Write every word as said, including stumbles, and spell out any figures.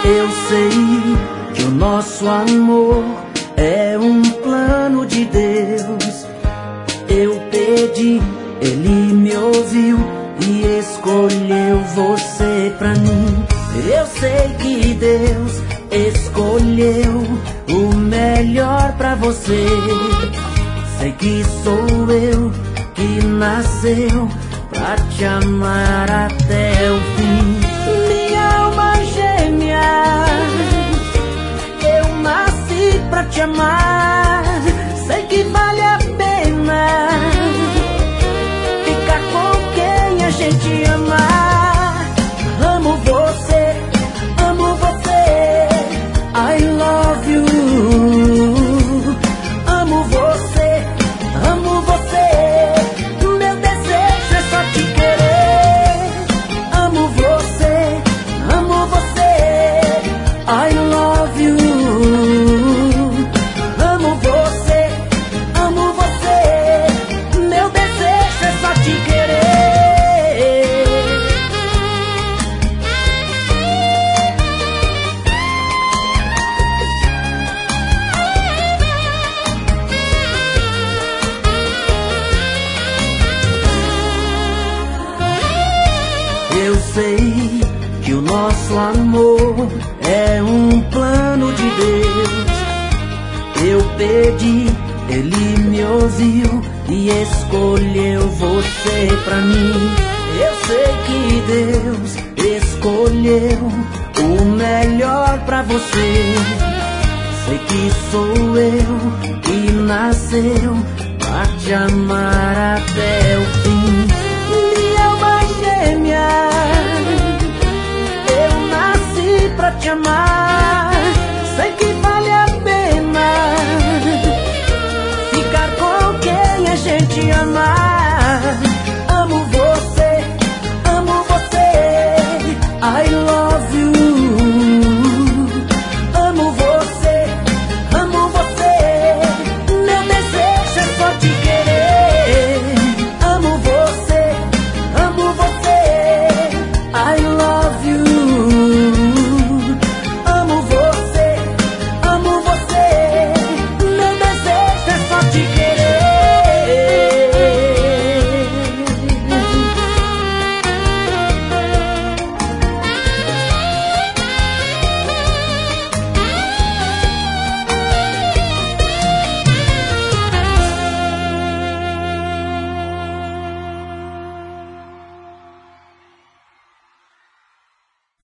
Eu sei que o nosso amor é um plano de Deus. Eu pedi, Ele me ouviu e escolheu você pra mim. Eu sei que Deus escolheu o melhor pra você. Sei que sou eu que nasceu pra te amar até o fim. Minha alma gêmea, eu nasci pra te amar. Sei que vale a pena ficar com quem a gente amar. Amo você, amo você, I love you. Amo você, amo você, meu desejo é só te querer. Amo você, amo você, I love you. Amo você, amo você, meu desejo é só te querer. Eu sei que o nosso amor é um plano de Deus. Eu pedi, Ele me ouviu e escolheu você pra mim. Eu sei que Deus escolheu o melhor pra você. Sei que sou eu que nasceu pra te amar até o fim. Minha alma gêmea, eu nasci pra te amar. Sei que vale a pena ficar com quem a gente amar. Amo você, amo você, I